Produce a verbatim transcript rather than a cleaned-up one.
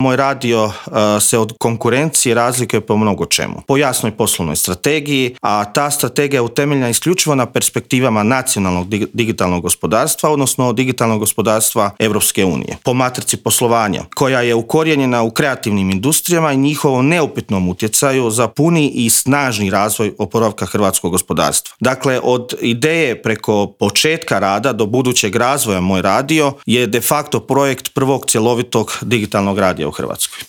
Moj radio uh, se od konkurencije razlikuje po mnogo čemu. Po jasnoj poslovnoj strategiji, a ta strategija je utemeljena isključivo na perspektivama nacionalnog dig- digitalnog gospodarstva, odnosno digitalnog gospodarstva Europske unije. Po matrici poslovanja, koja je ukorijenjena u kreativnim industrijama i njihovom neupitnom utjecaju za puni i snažni razvoj oporavka hrvatskog gospodarstva. Dakle, od ideje preko početka rada do budućeg razvoja Moj radio je de facto projekt prvog cjelovitog digitalnog radija u Hrvatskoj.